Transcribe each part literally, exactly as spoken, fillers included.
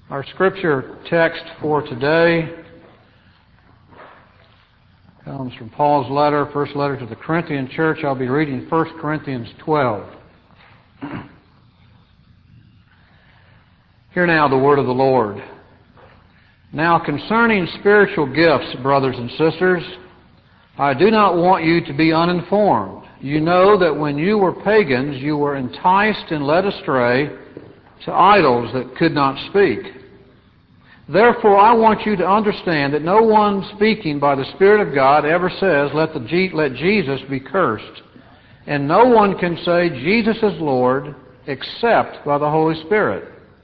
Our scripture text for today comes from Paul's letter, first letter to the Corinthian church. I'll be reading First Corinthians twelve. Hear now the word of the Lord. Now concerning spiritual gifts, brothers and sisters, I do not want you to be uninformed. You know that when you were pagans, you were enticed and led astray to idols that could not speak. Therefore, I want you to understand that no one speaking by the Spirit of God ever says, let, the G- let Jesus be cursed. And no one can say Jesus is Lord except by the Holy Spirit.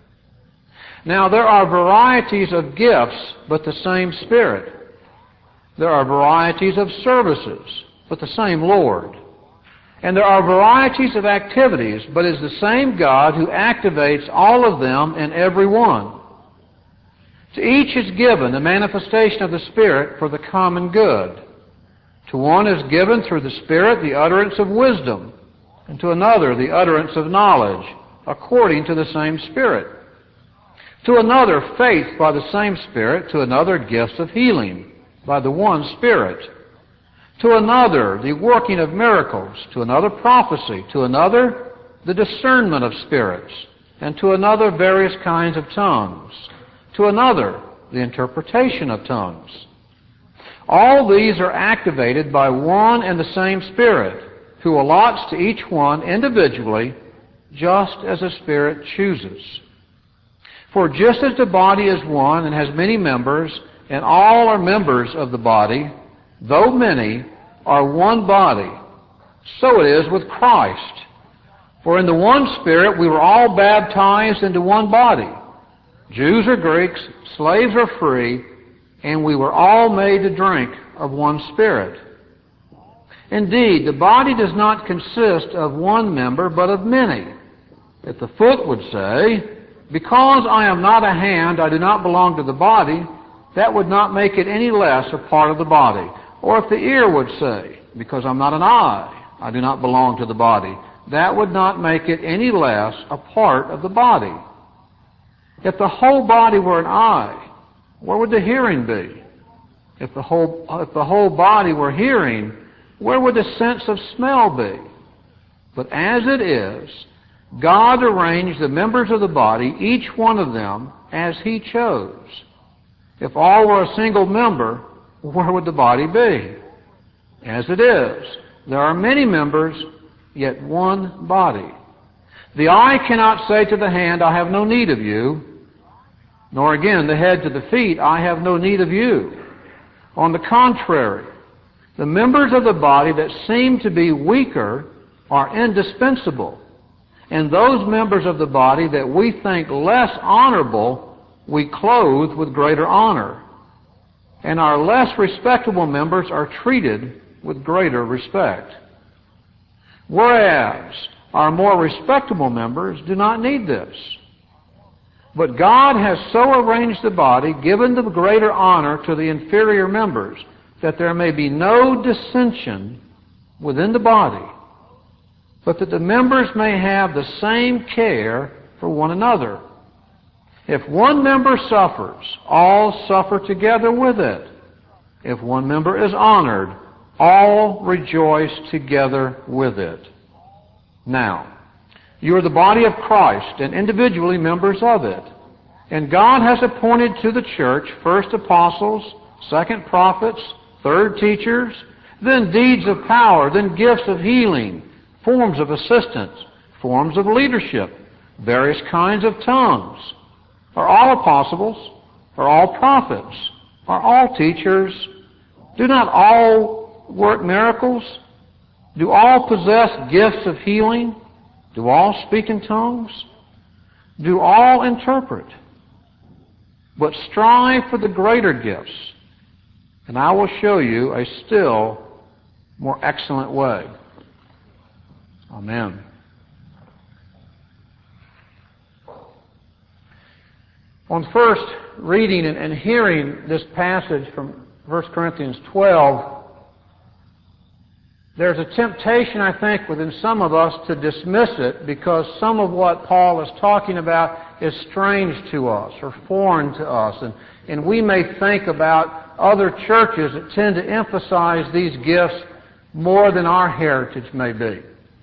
Now there are varieties of gifts, but the same Spirit. There are varieties of services, but the same Lord. And there are varieties of activities, but it is the same God who activates all of them in every one. To each is given the manifestation of the Spirit for the common good. To one is given through the Spirit the utterance of wisdom, and to another the utterance of knowledge, according to the same Spirit. To another faith by the same Spirit, to another gifts of healing by the one Spirit. To another the working of miracles, to another prophecy, to another the discernment of spirits, and to another various kinds of tongues. To another, the interpretation of tongues. All these are activated by one and the same Spirit, who allots to each one individually, just as the Spirit chooses. For just as the body is one and has many members, and all are members of the body, though many are one body, so it is with Christ. For in the one Spirit we were all baptized into one body, Jews or Greeks, slaves or free, and we were all made to drink of one Spirit. Indeed, the body does not consist of one member, but of many. If the foot would say, because I am not a hand, I do not belong to the body, that would not make it any less a part of the body. Or if the ear would say, because I'm not an eye, I do not belong to the body, that would not make it any less a part of the body. If the whole body were an eye, where would the hearing be? If the whole, if the whole body were hearing, where would the sense of smell be? But as it is, God arranged the members of the body, each one of them, as He chose. If all were a single member, where would the body be? As it is, there are many members, yet one body. The eye cannot say to the hand, I have no need of you, nor again the head to the feet, I have no need of you. On the contrary, the members of the body that seem to be weaker are indispensable, and those members of the body that we think less honorable we clothe with greater honor, and our less respectable members are treated with greater respect. Whereas our more respectable members do not need this. But God has so arranged the body, given the greater honor to the inferior members, that there may be no dissension within the body, but that the members may have the same care for one another. If one member suffers, all suffer together with it. If one member is honored, all rejoice together with it. Now, you are the body of Christ and individually members of it. And God has appointed to the church first apostles, second prophets, third teachers, then deeds of power, then gifts of healing, forms of assistance, forms of leadership, various kinds of tongues. Are all apostles? Are all prophets? Are all teachers? Do not all work miracles? Do all possess gifts of healing? Do all speak in tongues? Do all interpret? But strive for the greater gifts, and I will show you a still more excellent way. Amen. On first reading and hearing this passage from First Corinthians twelve, There's a temptation, I think, within some of us to dismiss it because some of what Paul is talking about is strange to us or foreign to us. And, and we may think about other churches that tend to emphasize these gifts more than our heritage may be.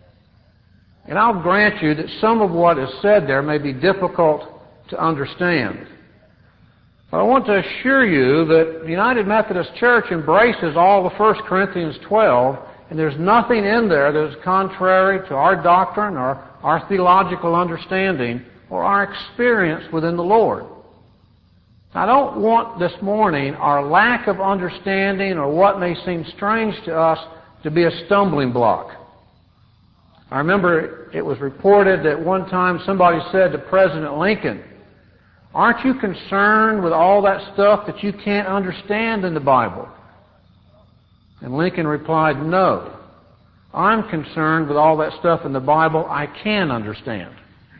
And I'll grant you that some of what is said there may be difficult to understand. But I want to assure you that the United Methodist Church embraces all of First Corinthians twelve, and there's nothing in there that is contrary to our doctrine or our theological understanding or our experience within the Lord. I don't want this morning our lack of understanding or what may seem strange to us to be a stumbling block. I remember it was reported that one time somebody said to President Lincoln, "Aren't you concerned with all that stuff that you can't understand in the Bible?" And Lincoln replied, "No, I'm concerned with all that stuff in the Bible I can understand."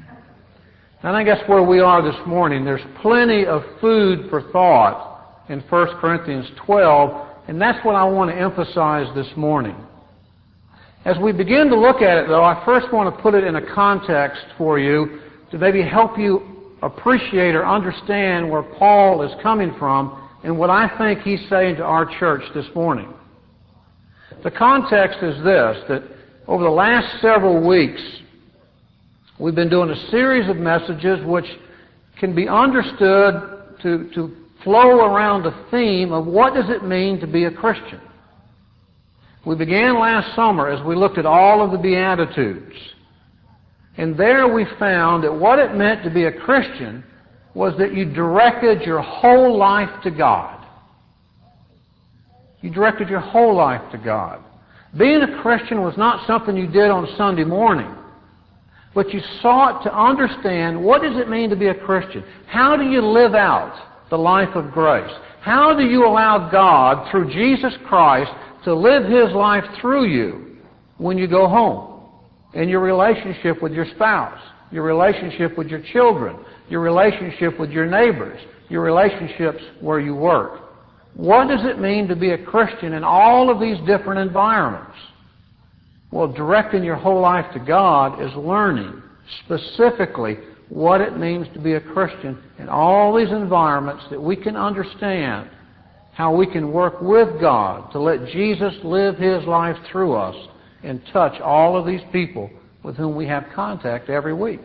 And I think that's where we are this morning. There's plenty of food for thought in First Corinthians twelve, and that's what I want to emphasize this morning. As we begin to look at it, though, I first want to put it in a context for you to maybe help you appreciate or understand where Paul is coming from and what I think he's saying to our church this morning. The context is this, that over the last several weeks, we've been doing a series of messages which can be understood to, to flow around the theme of what does it mean to be a Christian. We began last summer as we looked at all of the Beatitudes. And there we found that what it meant to be a Christian was that you directed your whole life to God. You directed your whole life to God. Being a Christian was not something you did on Sunday morning, but you sought to understand what does it mean to be a Christian? How do you live out the life of grace? How do you allow God, through Jesus Christ, to live His life through you when you go home? In your relationship with your spouse, your relationship with your children, your relationship with your neighbors, your relationships where you work. What does it mean to be a Christian in all of these different environments? Well, directing your whole life to God is learning specifically what it means to be a Christian in all these environments that we can understand how we can work with God to let Jesus live His life through us and touch all of these people with whom we have contact every week.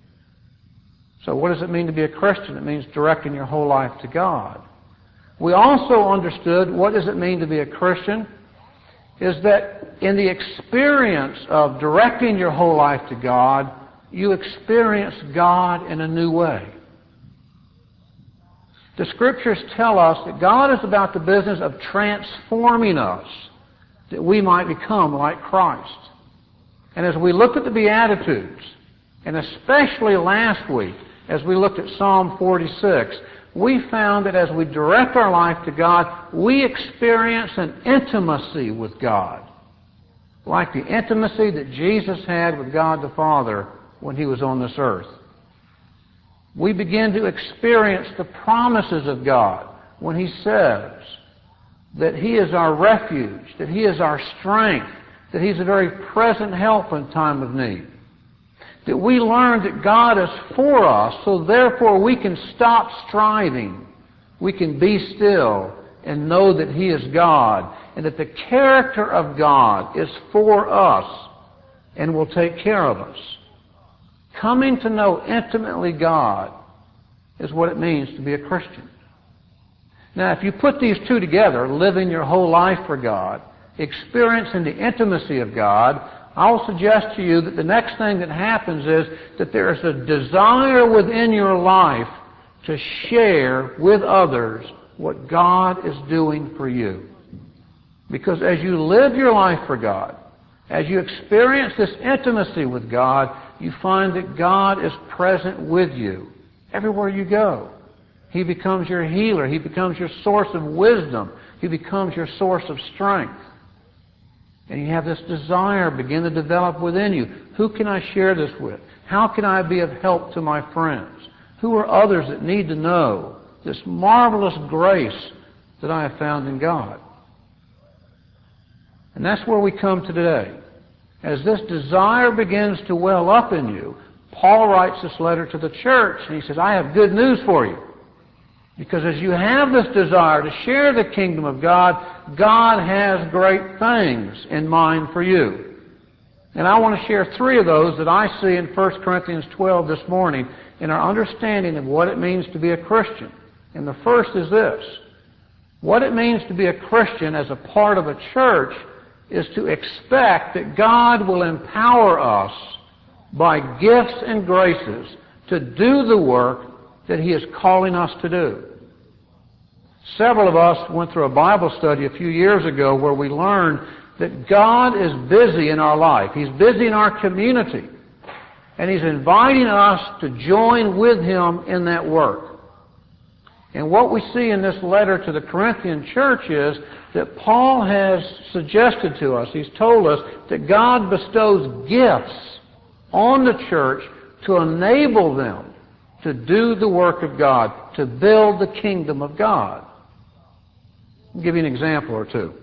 So what does it mean to be a Christian? It means directing your whole life to God. We also understood what does it mean to be a Christian is that in the experience of directing your whole life to God, you experience God in a new way. The Scriptures tell us that God is about the business of transforming us that we might become like Christ. And as we looked at the Beatitudes, and especially last week as we looked at Psalm forty-six, we found that as we direct our life to God, we experience an intimacy with God, like the intimacy that Jesus had with God the Father when He was on this earth. We begin to experience the promises of God when He says that He is our refuge, that He is our strength, that He's a very present help in time of need. That we learn that God is for us, so therefore we can stop striving. We can be still and know that He is God, and that the character of God is for us and will take care of us. Coming to know intimately God is what it means to be a Christian. Now, if you put these two together, living your whole life for God, experiencing the intimacy of God, I will suggest to you that the next thing that happens is that there is a desire within your life to share with others what God is doing for you. Because as you live your life for God, as you experience this intimacy with God, you find that God is present with you everywhere you go. He becomes your healer. He becomes your source of wisdom. He becomes your source of strength. And you have this desire begin to develop within you. Who can I share this with? How can I be of help to my friends? Who are others that need to know this marvelous grace that I have found in God? And that's where we come to today. As this desire begins to well up in you, Paul writes this letter to the church, and he says, I have good news for you. Because as you have this desire to share the kingdom of God, God has great things in mind for you. And I want to share three of those that I see in First Corinthians twelve this morning in our understanding of what it means to be a Christian. And the first is this. What it means to be a Christian as a part of a church is to expect that God will empower us by gifts and graces to do the work that He is calling us to do. Several of us went through a Bible study a few years ago where we learned that God is busy in our life. He's busy in our community. And He's inviting us to join with Him in that work. And what we see in this letter to the Corinthian church is that Paul has suggested to us, he's told us, that God bestows gifts on the church to enable them to do the work of God, to build the kingdom of God. I'll give you an example or two.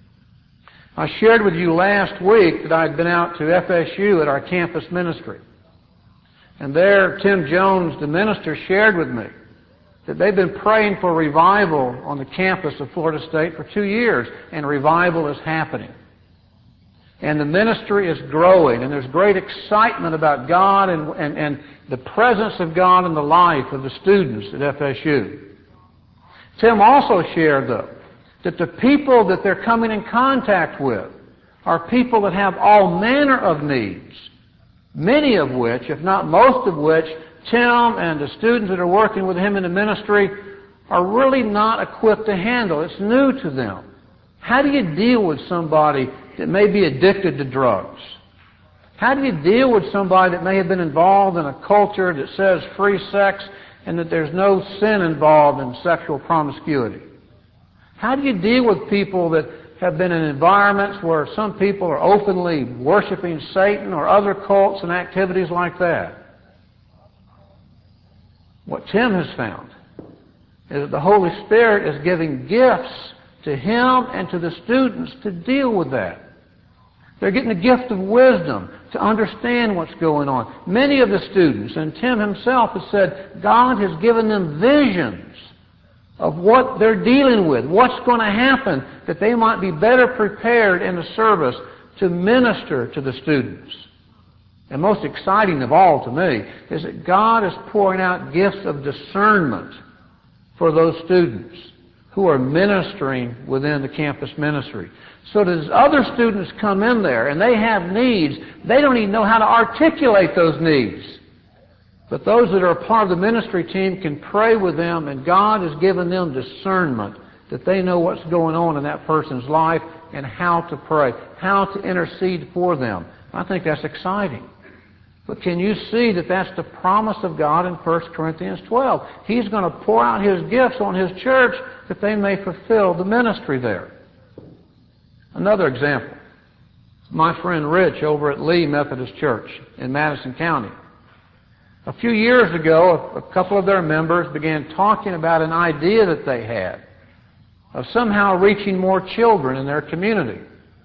I shared with you last week that I'd been out to F S U at our campus ministry. And there, Tim Jones, the minister, shared with me that they've been praying for revival on the campus of Florida State for two years, and revival is happening. And the ministry is growing, and there's great excitement about God and, and, and the presence of God in the life of the students at F S U. Tim also shared, though, that the people that they're coming in contact with are people that have all manner of needs, many of which, if not most of which, Tim and the students that are working with him in the ministry are really not equipped to handle. It's new to them. How do you deal with somebody that may be addicted to drugs? How do you deal with somebody that may have been involved in a culture that says free sex and that there's no sin involved in sexual promiscuity? How do you deal with people that have been in environments where some people are openly worshiping Satan or other cults and activities like that? What Tim has found is that the Holy Spirit is giving gifts to him and to the students to deal with that. They're getting the gift of wisdom to understand what's going on. Many of the students, and Tim himself has said, God has given them visions of what they're dealing with, what's going to happen, that they might be better prepared in the service to minister to the students. And most exciting of all to me is that God is pouring out gifts of discernment for those students who are ministering within the campus ministry. So that as other students come in there and they have needs, they don't even know how to articulate those needs. But those that are a part of the ministry team can pray with them, and God has given them discernment that they know what's going on in that person's life and how to pray, how to intercede for them. I think that's exciting. But can you see that that's the promise of God in First Corinthians twelve? He's going to pour out His gifts on His church that they may fulfill the ministry there. Another example. My friend Rich over at Lee Methodist Church in Madison County. A few years ago, a couple of their members began talking about an idea that they had of somehow reaching more children in their community.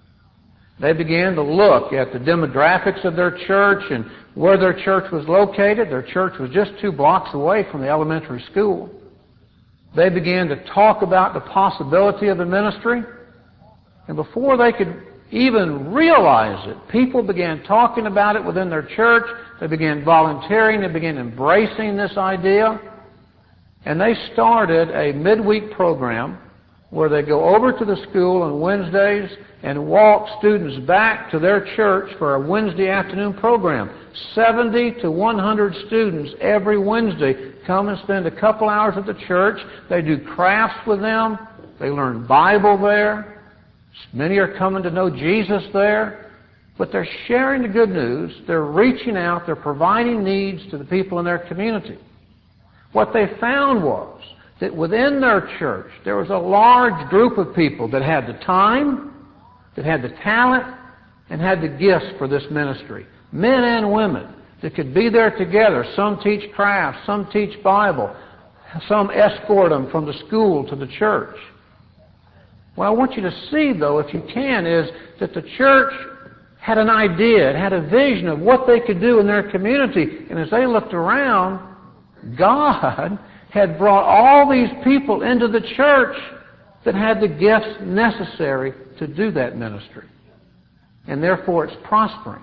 They began to look at the demographics of their church and where their church was located. Their church was just two blocks away from the elementary school. They began to talk about the possibility of a ministry. And before they could even realize it, people began talking about it within their church. They began volunteering. They began embracing this idea. And they started a midweek program where they go over to the school on Wednesdays and walk students back to their church for a Wednesday afternoon program. seventy to one hundred students every Wednesday come and spend a couple hours at the church. They do crafts with them. They learn Bible there. Many are coming to know Jesus there. But they're sharing the good news. They're reaching out. They're providing needs to the people in their community. What they found was that within their church, there was a large group of people that had the time, that had the talent, and had the gifts for this ministry. Men and women that could be there together. Some teach crafts, some teach Bible, some escort them from the school to the church. What I want you to see, though, if you can, is that the church had an idea, it had a vision of what they could do in their community. And as they looked around, God had brought all these people into the church that had the gifts necessary to do that ministry. And therefore it's prospering.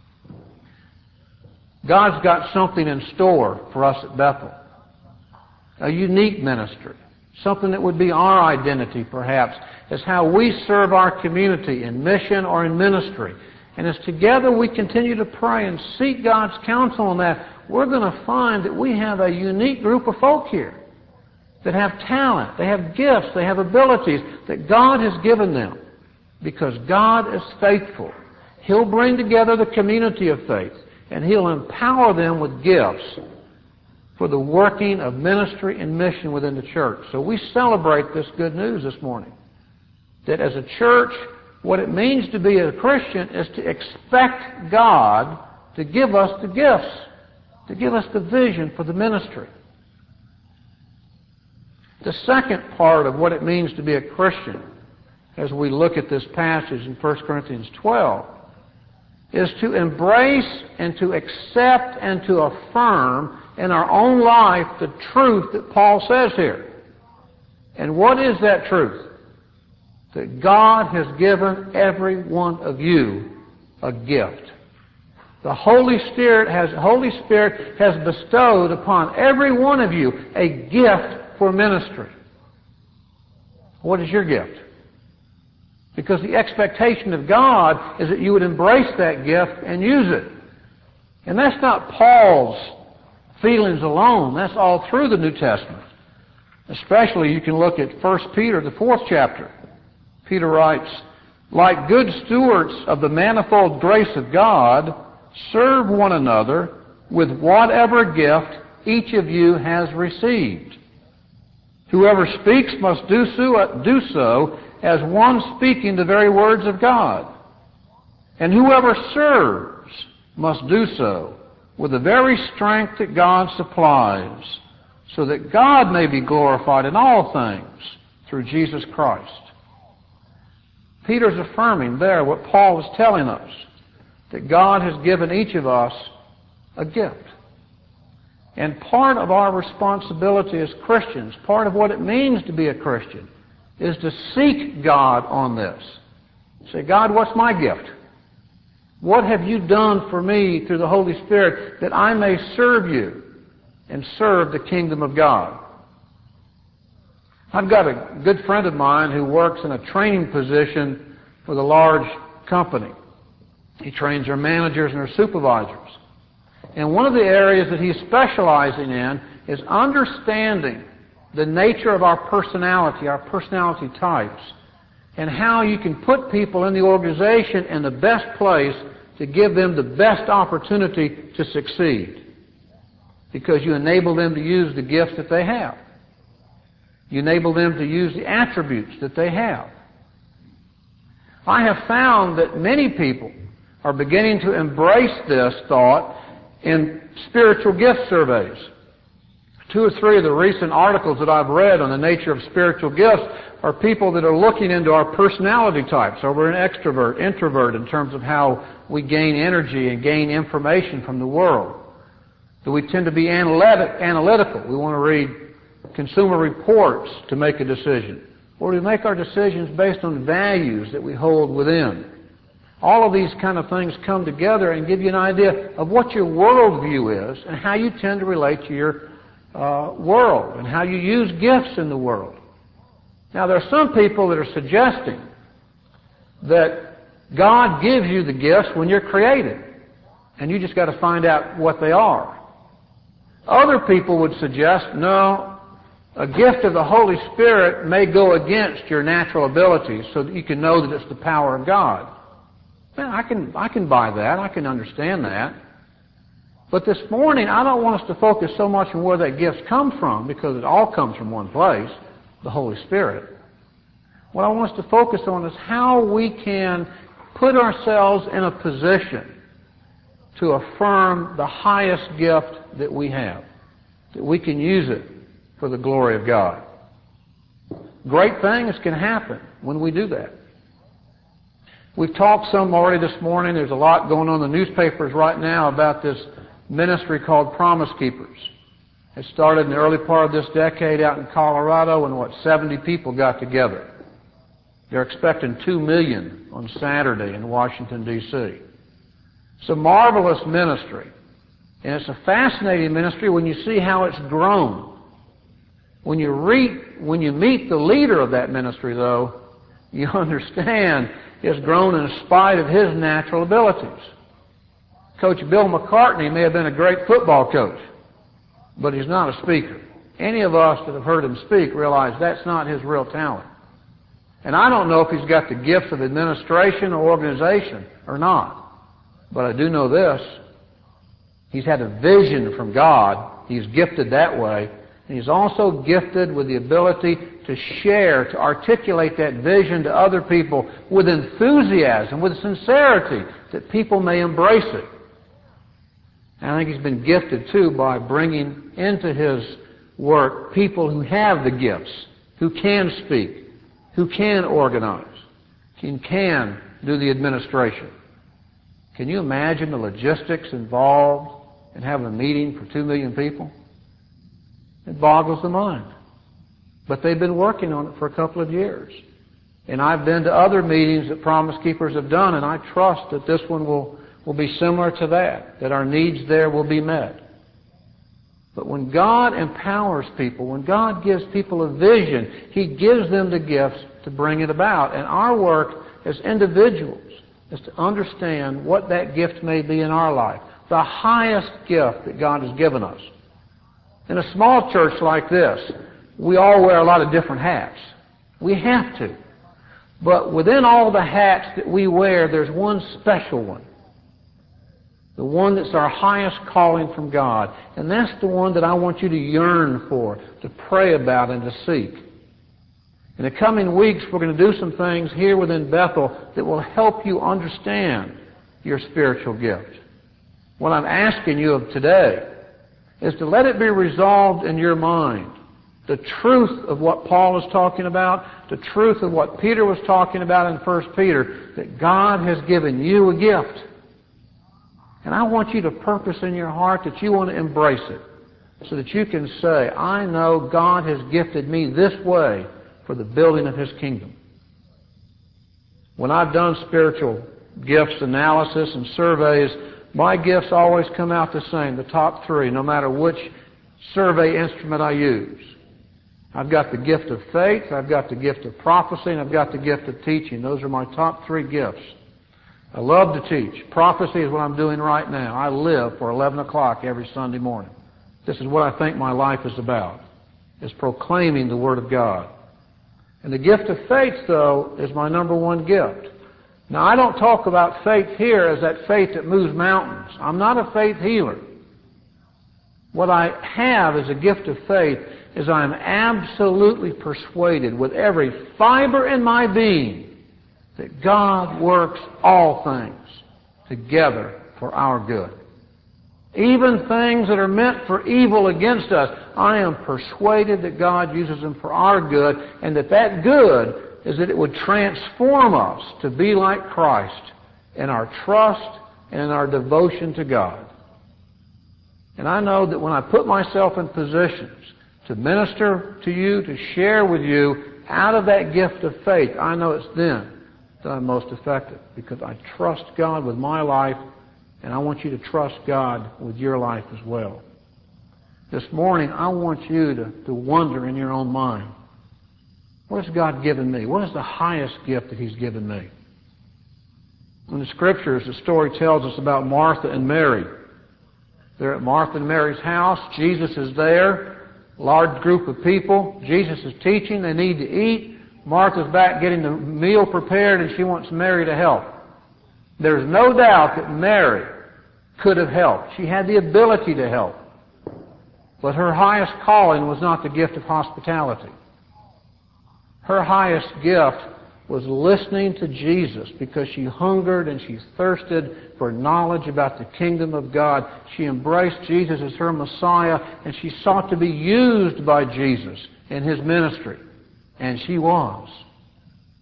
God's got something in store for us at Bethel. A unique ministry. Something that would be our identity, perhaps, as how we serve our community in mission or in ministry. And as together we continue to pray and seek God's counsel on that, we're going to find that we have a unique group of folk here that have talent, they have gifts, they have abilities that God has given them. Because God is faithful. He'll bring together the community of faith, and He'll empower them with gifts for the working of ministry and mission within the church. So we celebrate this good news this morning. That as a church, what it means to be a Christian is to expect God to give us the gifts, to give us the vision for the ministry. The second part of what it means to be a Christian, as we look at this passage in First Corinthians twelve, is to embrace and to accept and to affirm in our own life the truth that Paul says here. And what is that truth? That God has given every one of you a gift. The Holy Spirit has, Holy Spirit has bestowed upon every one of you a gift for ministry. What is your gift? Because the expectation of God is that you would embrace that gift and use it. And that's not Paul's feelings alone. That's all through the New Testament. Especially you can look at First Peter, the fourth chapter. Peter writes, "Like good stewards of the manifold grace of God, serve one another with whatever gift each of you has received. Whoever speaks must do so, do so as one speaking the very words of God. And whoever serves must do so with the very strength that God supplies, so that God may be glorified in all things through Jesus Christ." Peter's affirming there what Paul is telling us, that God has given each of us a gift. And part of our responsibility as Christians, part of what it means to be a Christian, is to seek God on this. Say, God, what's my gift? What have you done for me through the Holy Spirit that I may serve you and serve the kingdom of God? I've got a good friend of mine who works in a training position with a large company. He trains their managers and their supervisors. And one of the areas that he's specializing in is understanding the nature of our personality, our personality types, and how you can put people in the organization in the best place to give them the best opportunity to succeed. Because you enable them to use the gifts that they have. You enable them to use the attributes that they have. I have found that many people are beginning to embrace this thought in spiritual gift surveys. Two or three of the recent articles that I've read on the nature of spiritual gifts are people that are looking into our personality types. Are we an extrovert, introvert in terms of how we gain energy and gain information from the world? Do we tend to be analytic, analytical? We want to read consumer reports to make a decision. Or do we make our decisions based on values that we hold within? All of these kind of things come together and give you an idea of what your worldview is and how you tend to relate to your uh, world and how you use gifts in the world. Now, there are some people that are suggesting that God gives you the gifts when you're created, and you just got to find out what they are. Other people would suggest, no, a gift of the Holy Spirit may go against your natural abilities so that you can know that it's the power of God. Well, I can, I can buy that. I can understand that. But this morning, I don't want us to focus so much on where that gift comes from, because it all comes from one place, the Holy Spirit. What I want us to focus on is how we can put ourselves in a position to affirm the highest gift that we have, that we can use it for the glory of God. Great things can happen when we do that. We've talked some already this morning. There's a lot going on in the newspapers right now about this ministry called Promise Keepers. It started in the early part of this decade out in Colorado, and what, seventy people got together. They're expecting two million on Saturday in Washington, D C It's a marvelous ministry. And it's a fascinating ministry when you see how it's grown. When you read, when you meet the leader of that ministry, though, you understand it's grown in spite of his natural abilities. Coach Bill McCartney may have been a great football coach, but he's not a speaker. Any of us that have heard him speak realize that's not his real talent. And I don't know if he's got the gifts of administration or organization or not. But I do know this. He's had a vision from God. He's gifted that way. And he's also gifted with the ability to share, to articulate that vision to other people with enthusiasm, with sincerity, that people may embrace it. And I think he's been gifted, too, by bringing into his work people who have the gifts, who can speak, who can organize, and can do the administration. Can you imagine the logistics involved in having a meeting for two million people? It boggles the mind. But they've been working on it for a couple of years. And I've been to other meetings that Promise Keepers have done, and I trust that this one will, will be similar to that, that our needs there will be met. But when God empowers people, when God gives people a vision, He gives them the gifts to bring it about. And our work as individuals is to understand what that gift may be in our life, the highest gift that God has given us. In a small church like this, we all wear a lot of different hats. We have to. But within all the hats that we wear, there's one special one. The one that's our highest calling from God. And that's the one that I want you to yearn for, to pray about and to seek. In the coming weeks, we're going to do some things here within Bethel that will help you understand your spiritual gift. What I'm asking you of today is to let it be resolved in your mind. The truth of what Paul is talking about, the truth of what Peter was talking about in First Peter, that God has given you a gift. And I want you to purpose in your heart that you want to embrace it, so that you can say, I know God has gifted me this way for the building of His kingdom. When I've done spiritual gifts analysis and surveys, my gifts always come out the same, the top three, no matter which survey instrument I use. I've got the gift of faith, I've got the gift of prophecy, and I've got the gift of teaching. Those are my top three gifts. I love to teach. Prophecy is what I'm doing right now. I live for eleven o'clock every Sunday morning. This is what I think my life is about, is proclaiming the Word of God. And the gift of faith, though, is my number one gift. Now, I don't talk about faith here as that faith that moves mountains. I'm not a faith healer. What I have as a gift of faith is I am absolutely persuaded with every fiber in my being that God works all things together for our good. Even things that are meant for evil against us, I am persuaded that God uses them for our good, and that that good is that it would transform us to be like Christ in our trust and in our devotion to God. And I know that when I put myself in positions to minister to you, to share with you out of that gift of faith, I know it's then that I'm most effective, because I trust God with my life, and I want you to trust God with your life as well. This morning, I want you to, to wonder in your own mind, what has God given me? What is the highest gift that He's given me? In the Scriptures, the story tells us about Martha and Mary. They're at Martha and Mary's house. Jesus is there. Large group of people. Jesus is teaching. They need to eat. Martha's back getting the meal prepared, and she wants Mary to help. There's no doubt that Mary could have helped. She had the ability to help. But her highest calling was not the gift of hospitality. Her highest gift was listening to Jesus, because she hungered and she thirsted for knowledge about the kingdom of God. She embraced Jesus as her Messiah, and she sought to be used by Jesus in His ministry. And she was.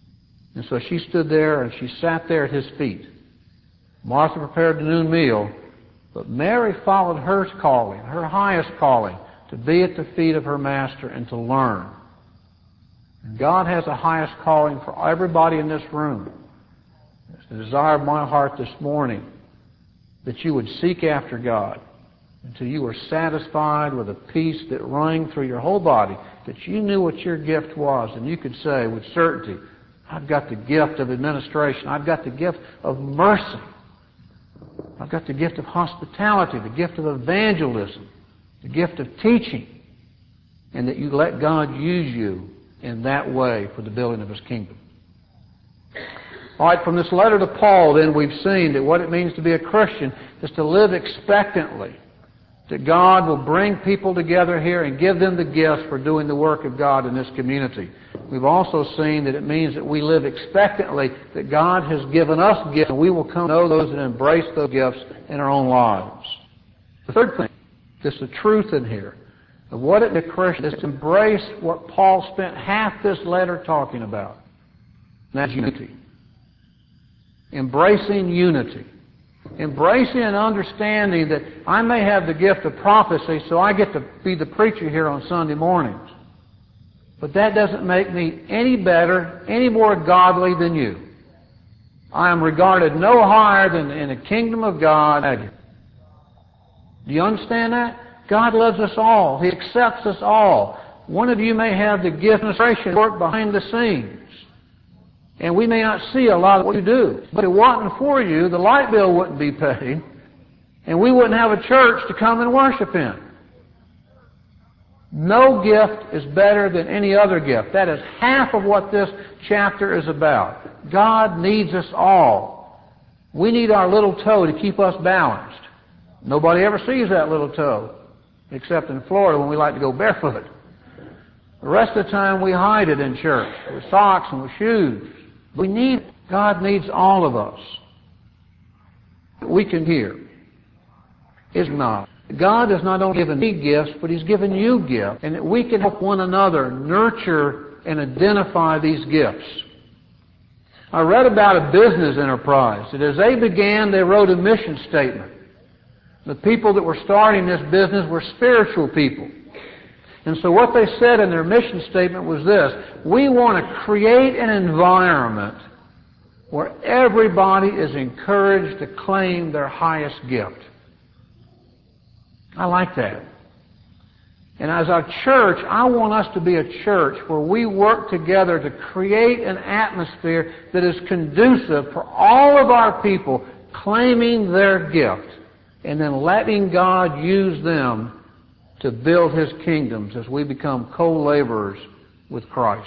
And so she stood there and she sat there at his feet. Martha prepared the noon meal, but Mary followed her calling, her highest calling, to be at the feet of her Master and to learn. And God has a highest calling for everybody in this room. It's the desire of my heart this morning that you would seek after God until you were satisfied with a peace that rang through your whole body, that you knew what your gift was, and you could say with certainty, I've got the gift of administration. I've got the gift of mercy. I've got the gift of hospitality, the gift of evangelism, the gift of teaching, and that you let God use you in that way for the building of His kingdom. All right, from this letter to Paul, then, we've seen that what it means to be a Christian is to live expectantly, that God will bring people together here and give them the gifts for doing the work of God in this community. We've also seen that it means that we live expectantly, that God has given us gifts, and we will come to know those and embrace those gifts in our own lives. The third thing, there's the truth in here of what it is a Christian is to embrace what Paul spent half this letter talking about, and that's unity. Embracing unity. Embracing and understanding that I may have the gift of prophecy, so I get to be the preacher here on Sunday mornings. But that doesn't make me any better, any more godly than you. I am regarded no higher than in the kingdom of God. Do you understand that? God loves us all. He accepts us all. One of you may have the gift of administration, work behind the scenes. And we may not see a lot of what you do. But if it wasn't for you, the light bill wouldn't be paid, and we wouldn't have a church to come and worship in. No gift is better than any other gift. That is half of what this chapter is about. God needs us all. We need our little toe to keep us balanced. Nobody ever sees that little toe, except in Florida when we like to go barefoot. The rest of the time we hide it in church with socks and with shoes. We need, God needs all of us. We can hear. Is not. God has not only given me gifts, but He's given you gifts. And that we can help one another nurture and identify these gifts. I read about a business enterprise that as they began, they wrote a mission statement. The people that were starting this business were spiritual people. And so what they said in their mission statement was this: we want to create an environment where everybody is encouraged to claim their highest gift. I like that. And as our church, I want us to be a church where we work together to create an atmosphere that is conducive for all of our people claiming their gift and then letting God use them to build His kingdoms as we become co-laborers with Christ.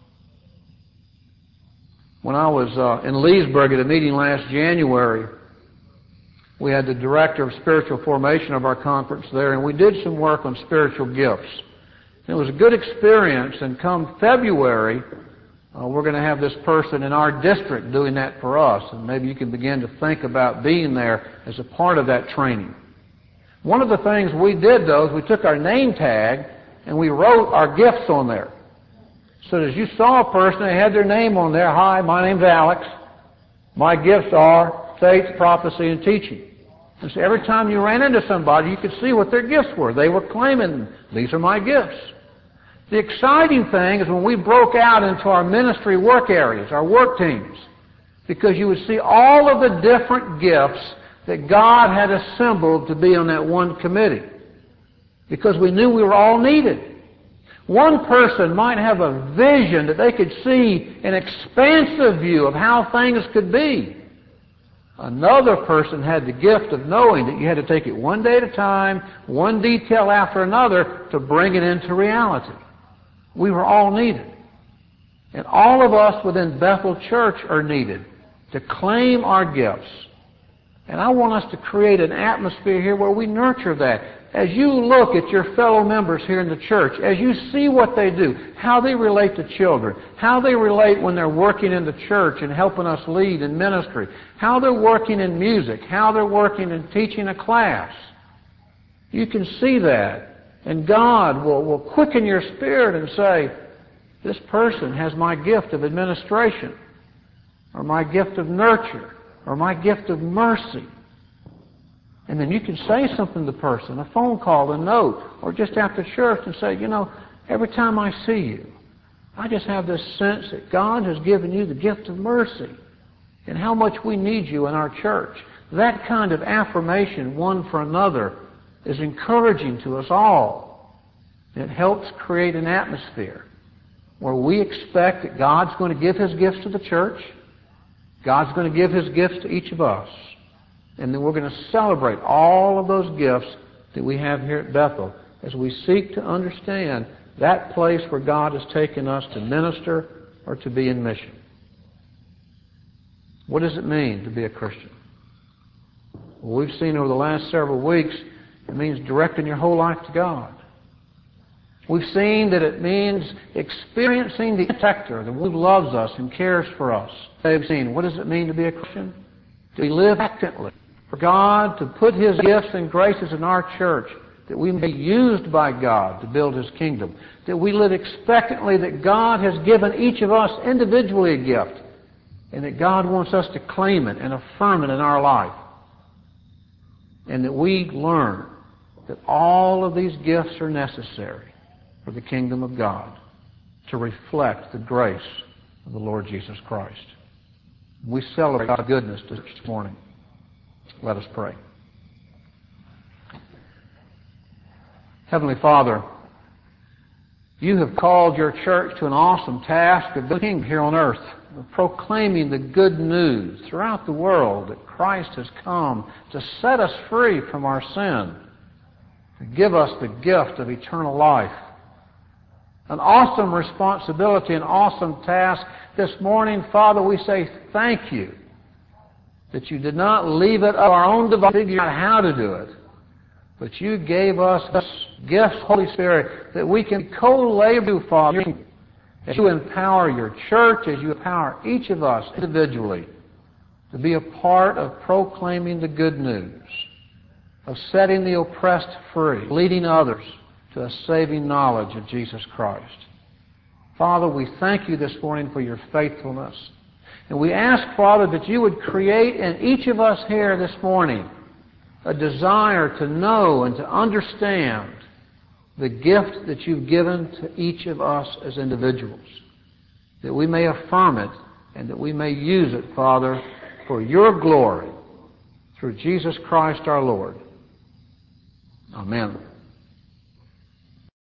When I was uh, in Leesburg at a meeting last January, we had the director of spiritual formation of our conference there, and we did some work on spiritual gifts. It was a good experience, and come February, uh, we're going to have this person in our district doing that for us, and maybe you can begin to think about being there as a part of that training. One of the things we did, though, is we took our name tag and we wrote our gifts on there. So as you saw a person, they had their name on there. Hi, my name's Alex. My gifts are faith, prophecy, and teaching. And so every time you ran into somebody, you could see what their gifts were. They were claiming, these are my gifts. The exciting thing is when we broke out into our ministry work areas, our work teams, because you would see all of the different gifts that God had assembled to be on that one committee. Because we knew we were all needed. One person might have a vision that they could see an expansive view of how things could be. Another person had the gift of knowing that you had to take it one day at a time, one detail after another, to bring it into reality. We were all needed. And all of us within Bethel Church are needed to claim our gifts. And I want us to create an atmosphere here where we nurture that. As you look at your fellow members here in the church, as you see what they do, how they relate to children, how they relate when they're working in the church and helping us lead in ministry, how they're working in music, how they're working in teaching a class, you can see that. And God will, will quicken your spirit and say, this person has my gift of administration. or my gift of nurture, or my gift of mercy. And then you can say something to the person, a phone call, a note, or just after church and say, you know, every time I see you, I just have this sense that God has given you the gift of mercy and how much we need you in our church. That kind of affirmation, one for another, is encouraging to us all. It helps create an atmosphere where we expect that God's going to give His gifts to the church, God's going to give His gifts to each of us, and then we're going to celebrate all of those gifts that we have here at Bethel as we seek to understand that place where God has taken us to minister or to be in mission. What does it mean to be a Christian? Well, we've seen over the last several weeks it means directing your whole life to God. We've seen that it means experiencing the protector, the one who loves us and cares for us. We've seen, what does it mean to be a Christian? To live expectantly for God to put His gifts and graces in our church, that we may be used by God to build His kingdom, that we live expectantly that God has given each of us individually a gift, and that God wants us to claim it and affirm it in our life, and that we learn that all of these gifts are necessary for the kingdom of God to reflect the grace of the Lord Jesus Christ. We celebrate God's goodness this morning. Let us pray. Heavenly Father, You have called Your church to an awesome task of being here on earth, of proclaiming the good news throughout the world that Christ has come to set us free from our sin, to give us the gift of eternal life. An awesome responsibility, an awesome task. This morning, Father, we say thank You that You did not leave it of our own device to figure out how to do it, but You gave us this gift, Holy Spirit, that we can co-labor with You, Father, as You empower Your church, as You empower each of us individually to be a part of proclaiming the good news, of setting the oppressed free, leading others to a saving knowledge of Jesus Christ. Father, we thank You this morning for Your faithfulness. And we ask, Father, that You would create in each of us here this morning a desire to know and to understand the gift that You've given to each of us as individuals, that we may affirm it and that we may use it, Father, for Your glory through Jesus Christ our Lord. Amen.